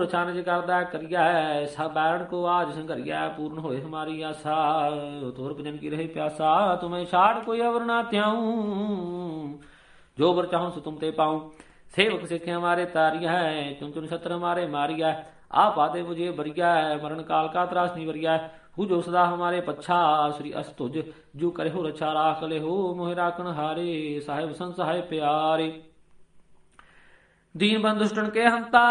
छानज करदा करिया सब बैरण को आज संघरिया पूर्ण होए हमारी आशा तोर भजन की रहे प्यासा तुम्हें छाड़ कोई अवर ना त्याऊं जो बर चाहूं सो तुम ते पाऊं सेवक सिखे हमारे तारिया है चुन चुन छत्र हमारे मारिया आप आदे मुझे बरिया है मरण काल का त्रास नहीं बरिया है हु जो सदा हमारे पच्छा श्री अस्तुज जो करे हो रक्षा राख ले हो मोहि राखण हारे साहेब संसहाय प्यारे दीन बंधुष्टन के हंता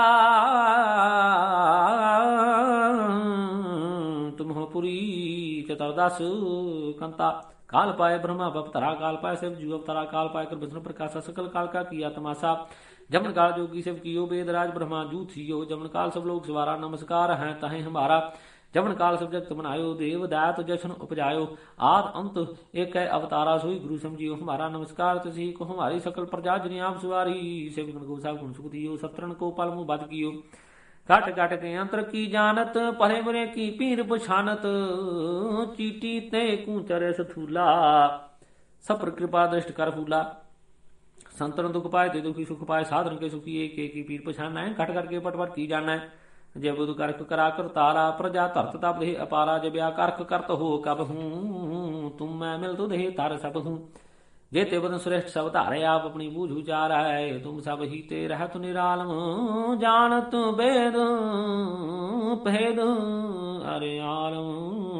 तुम हो पुरी चतुर्दास कंता काल पाए ब्रह्मा बपतरा काल पाए शिव जीव अवतरा काल पाए कर विष्णु प्रकाश सकल काल का किया तमाशा जमन काल जोगी शिव कियो वेदराज ब्रह्मा जू थियो जमन काल सब लोग सवारा नमस्कार है तहे हमारा जमन काल सब जगत बनायो देव दात जशन उपजायो आद अंत एक अवतारा सोई गुरु समझियो हमारा नमस्कार तसी को हमारी सकल प्रजा जिन्हें आप सवारी शिव गुण गोसा गुण सुख दियो सत्रन को पल मुँह बद कियो काट काट के अंतर की जानत परे बुरे की पीर पछानत चीटी ते कूचरे सथूला सपर कृपा दृष्ट कर फूला संतन दुख पाए ते दुखी सुख पाए साधन के सुखी एक एक पीर पछाना है कट करके पटपट की जाना है जय बुध कर्क करा कर तारा प्रजा तरत तप दे अपारा जब या कर्क करत हो कब हूँ तुम मैं मिल तो दे तार सब हूँ जे ते बदन श्रेष्ठ सब तारे आप अपनी बूझ उचार है तुम सब ही ते रहत निरालम जानत वेद भेद अरे आलम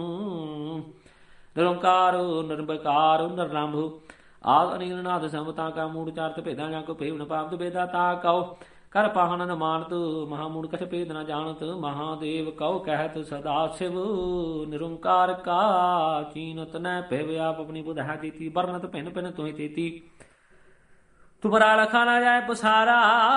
निरंकार निर्विकार निर्लंभ आद अनिलनाथ समता का मूड चार्थ भेदा जाको पेव न पाप भेदा ता कहो कर पाहन न मानत महामूढ़ कछ भेद न जानत महादेव कौ कहत सदा शिव निरंकार का चीनत न पेव आप अपनी बुध है देती बरनत पिन पिन तुहि तेती तुम्हारा लखा न जाए पसारा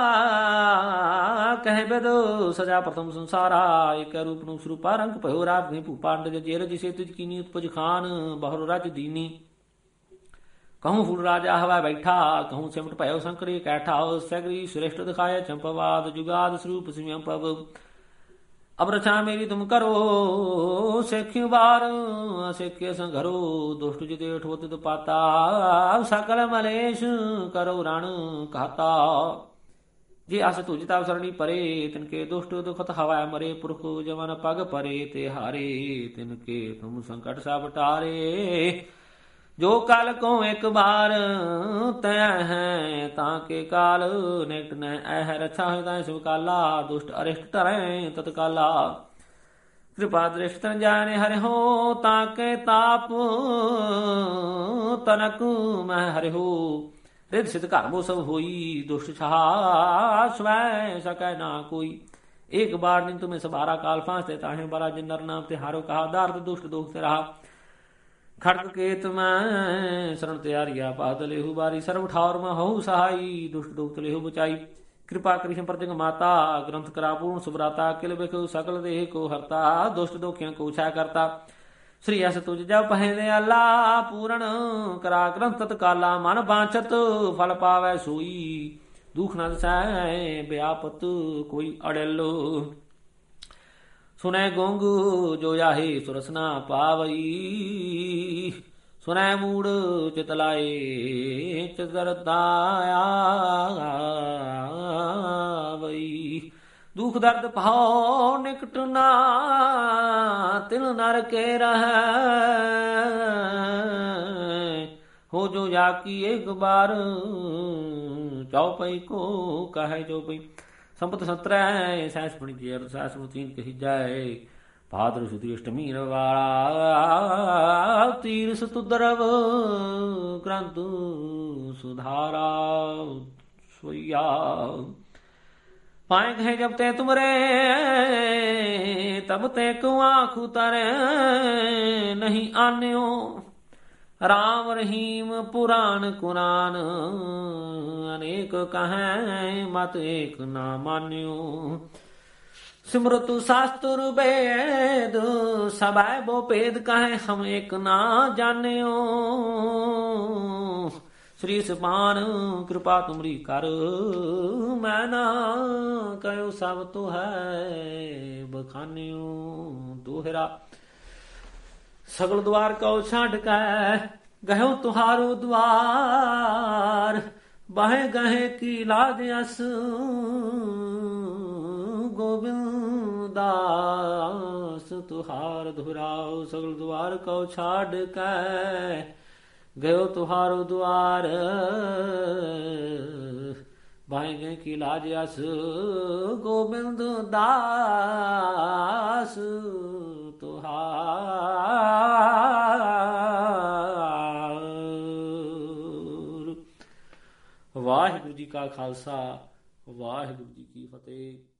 कह बेदो सजा प्रथम संसारा एक रूप नु स्वरूपा रंग भयो राग पांड जेर जिसे तुझ कीनी उत्पज खान बहरो राज दीनी कहूँ फूल राजा हवा बैठा कहूँ सिमट पयो शंकरी कैठा सगरी श्रेष्ठ दिखाया चंपवाद जुगाद स्वरूप सिम पव अब रचा मेरी तुम करो सेख्यु बार सेख्य संघरो दुष्ट जिते ठोत पाता सकल मलेश करो रण कहता जे आस तुझता सरणी परे तिनके दुष्ट दुखत हवा मरे पुरख जवन पग परे ते हारे तिनके तुम संकट सा बटारे जो काल को एक बार तय है ताके काल नेट न ऐह रक्षा है शिव काला दुष्ट अरिष्ट तरह तत्काला कृपा दृष्ट जाने हरे हो ताके ताप तनक मह हरे हो रिद सिद्ध कर्मो सब होई दुष्ट छहा स्वय सकै ना कोई एक बार दिन तुम्हें सबारा काल फांस देता है बड़ा जिन नर नाम ते हारो कहा दार्द दुष्ट दोष से रहा खड़क केत में शरण तैयारिया पादले हु बारी सर्व ठावर में हऊ सहाई दुष्ट दुख तले हु बचाई कृपा कृष्ण प्रजग माता ग्रंथ करा पूर्ण सुभ्राता किल बिख सकल देह को हरता दुष्ट दोखियन को उछा करता श्री अस तुझ जब पहले अल्लाह पूर्ण करा ग्रंथ तत्काला मन बांछत फल पावै सोई दुख न दसाए व्यापत कोई अड़लो सुनै गोंग जो याहे सुरसना पावई सुनै मूड चितलाए चितरताया वई दुख दर्द भाव निकट ना तिल नर के रह हो जो जाकी एक बार चौपई को कहे जो पई संपत सत्र सहस पणी जी सहस तीन कही जाए भाद्र सुदी अष्टमी रवाड़ा तीर सुतुद्रव ग्रंथ सुधारा सोया पाए गए जब ते तुमरे तब ते को आँख उतरे नहीं आन्यो राम रहीम पुराण कुरान अनेक कहें मत एक ना मान्यो सिमरतु शास्त्र वेद सबै बो पेद कहें हम एक ना जान्यो श्री समान कृपा तुमरी कर मैं ना कहो सब तो है बखान्यो दोहरा सगल द्वार को छाट कर गहो तुहारो द्वार बहे गहे की लाद अस गोविंद दास तुहार धुराओ सगल द्वार को छाड़ कै गयो तुहारो द्वार भाएंगे की लाज अस गोविंद दास तुहार। वाहिगुरु जी का खालसा वाहिगुरु जी की फतेह।